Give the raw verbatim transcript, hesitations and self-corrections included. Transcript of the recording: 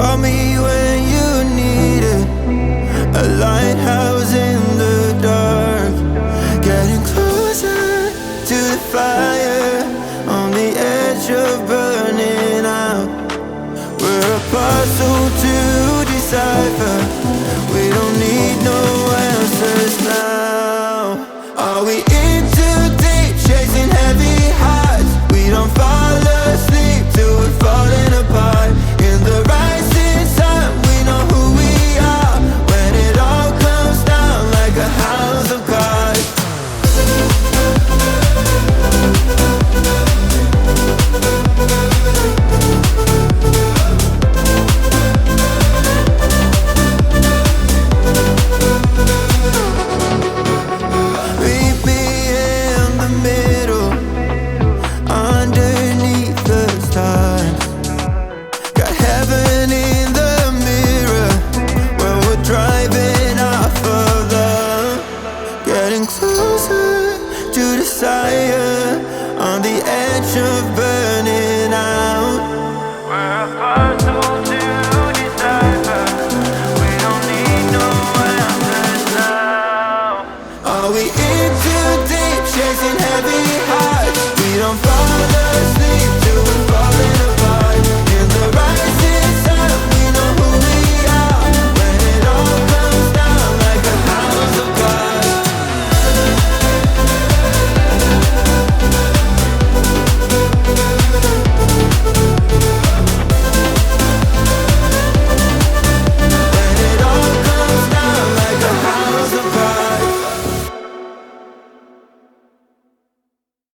call me when you need it. A lighthouse in the dark, getting closer to the fire, on the edge of burning out. We're a puzzle to decipher. We don't need no answers now. Are we